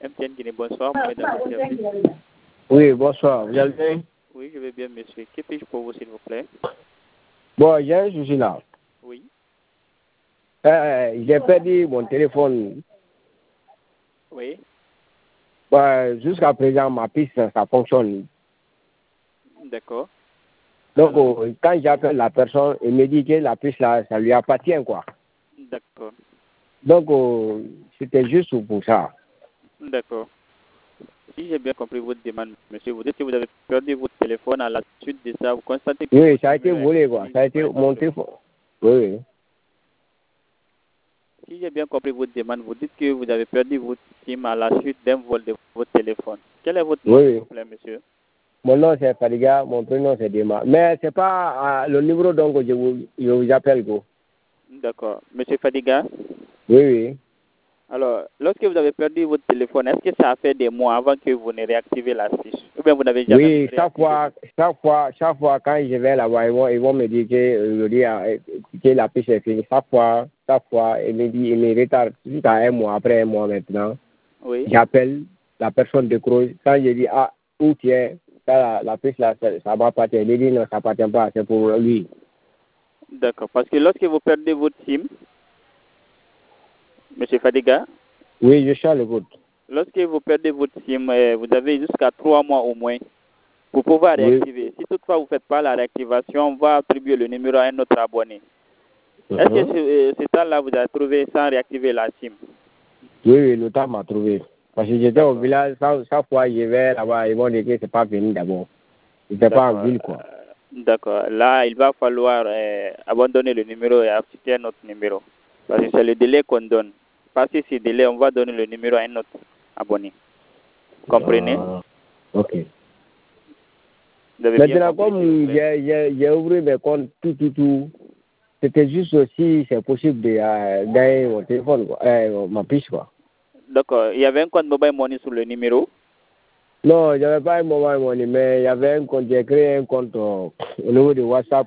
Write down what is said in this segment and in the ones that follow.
MTN Guinée, bonsoir, mesdames et messieurs. Oui, bonsoir. Vous allez bien? Oui, je vais bien, monsieur. Que puis-je pour vous, s'il vous plaît? Bon, je suis là. Oui. J'ai perdu mon téléphone. Oui. Jusqu'à présent, ma piste, ça fonctionne. D'accord. Donc, quand j'appelle la personne, il me dit que la piste, là, ça lui appartient, quoi. D'accord. Donc, c'était juste pour ça. D'accord. Si j'ai bien compris votre demande, monsieur, vous dites que vous avez perdu votre téléphone à la suite de ça. Vous constatez que... Oui, ça a été volé, quoi. Ça a été mon téléphone. Oui. Si j'ai bien compris votre demande, vous dites que vous avez perdu votre SIM à la suite d'un vol de votre téléphone. Quel est votre nom, s'il vous plaît, monsieur? Mon nom, c'est Fadiga. Mon prénom, c'est Dema. Mais c'est pas le numéro dont je vous appelle, quoi. D'accord. Monsieur Fadiga? Oui. Alors, lorsque vous avez perdu votre téléphone, est-ce que ça a fait des mois avant que vous ne réactivez la fiche? Ou bien vous n'avez jamais Oui, chaque fois, quand je vais là-bas, ils vont me dire que la fiche est finie. Chaque fois, ils me retardent jusqu'à un mois, après un mois maintenant. Oui. J'appelle, la personne décroche. Quand je dis, où tu es, la fiche là, ça m'appartient. Il dit, non, ça m'appartient pas, c'est pour lui. D'accord. Parce que lorsque vous perdez votre SIM, monsieur Fadiga? Oui, je suis à l'écoute. Lorsque vous perdez votre SIM, vous avez jusqu'à 3 mois au moins pour pouvoir réactiver. Si toutefois vous ne faites pas la réactivation, on va attribuer le numéro à un autre abonné. Est-ce que ce temps-là, vous avez trouvé sans réactiver la SIM? Oui, le temps m'a trouvé. Parce que j'étais au village, chaque fois je vais là-bas, ils vont dire que c'est pas fini d'abord. C'était pas en ville, quoi. D'accord. Là, il va falloir abandonner le numéro et afficher un autre numéro. Parce que c'est le délai qu'on donne. Passé ce délai, on va donner le numéro à un autre abonné. Comprenez? Ok. Maintenant, comme j'ai ouvert mes comptes, tout, c'était juste si c'est possible de gagner mon téléphone, quoi, ma puce, quoi. D'accord. Il y avait un compte mobile money sur le numéro? Non, il n'y avait pas un mobile money, mais il y avait un compte, j'ai créé un compte au niveau de WhatsApp.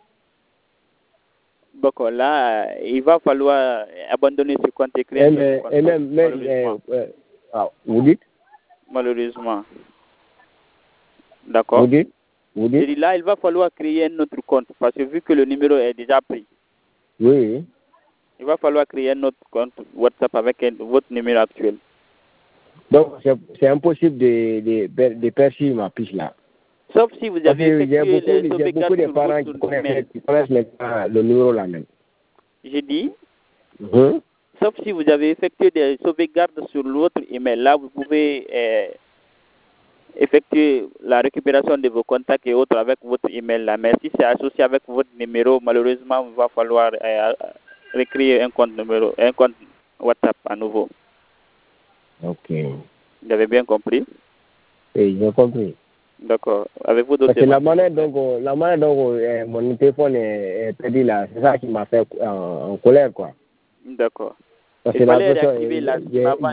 D'accord. Là, il va falloir abandonner ce compte et créer un autre compte. Et même vous dites? Malheureusement. D'accord. Vous dites? Je dis là, il va falloir créer un autre compte parce que vu que le numéro est déjà pris. Oui. Il va falloir créer un autre compte WhatsApp avec votre numéro actuel. Donc, c'est impossible de percer ma puce là. Sauf si vous avez effectué les sauvegardes beaucoup de parents qui connaissent maintenant le numéro là même. J'ai dit, sauf si vous avez effectué des sauvegardes sur l'autre email. Là, vous pouvez effectuer la récupération de vos contacts et autres avec votre email là. Mais si c'est associé avec votre numéro, malheureusement, il va falloir recréer un compte WhatsApp à nouveau. Ok. Vous avez bien compris? Oui, j'ai compris. D'accord. Avez-vous d'autres Parce que la manière dont mon téléphone est perdu là, c'est ça qui m'a fait en colère, quoi. D'accord. Parce il fallait réactiver la SIM avant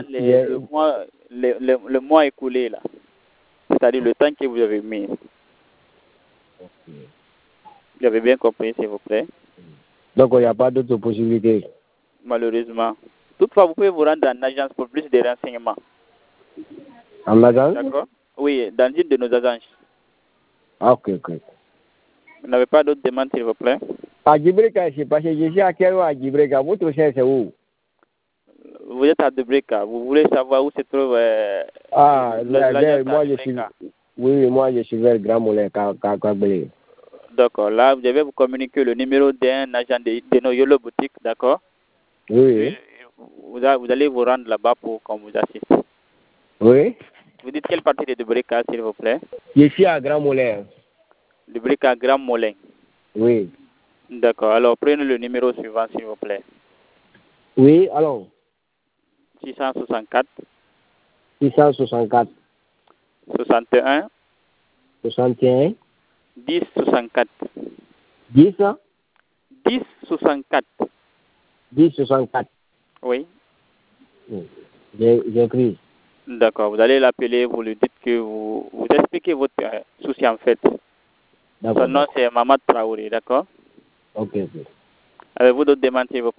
le mois écoulé là. C'est-à-dire le temps que vous avez mis. Okay. Vous avez bien compris, s'il vous plaît? Donc, il n'y a pas d'autre possibilité? Malheureusement. Toutefois, vous pouvez vous rendre en agence pour plus de renseignements. En agence? D'accord? Oui, dans une de nos agences. Ok. Vous n'avez pas d'autres demandes, s'il vous plaît? À Djibrika, c'est parce que je suis à Kéro à Djibrika. Votre chef, c'est où? Vous êtes à Djibrika. Vous voulez savoir où se trouve l'agence à Djibrika? Oui, moi je suis vers Grand Moulin, Kagbele. D'accord. Là, je vais vous communiquer le numéro d'un agent de nos YOLO boutiques, d'accord? Oui. Vous allez vous rendre là-bas pour qu'on vous assiste. Oui. Vous dites quelle partie de Djibrika, s'il vous plaît? Je suis à Grand Moulin. Djibrika, Grand Moulin. Oui. D'accord. Alors, prenez le numéro suivant, s'il vous plaît. Oui, allons. 664. 664. 61. 61. 10 64. 10. 10 64. 10 64. Oui. J'ai écrit. D'accord. Vous allez l'appeler, vous lui dites que vous expliquez votre souci en fait. Son nom c'est Mamadou Traoré, d'accord? Ok. Avez-vous d'autres demandes, s'il vous plaît?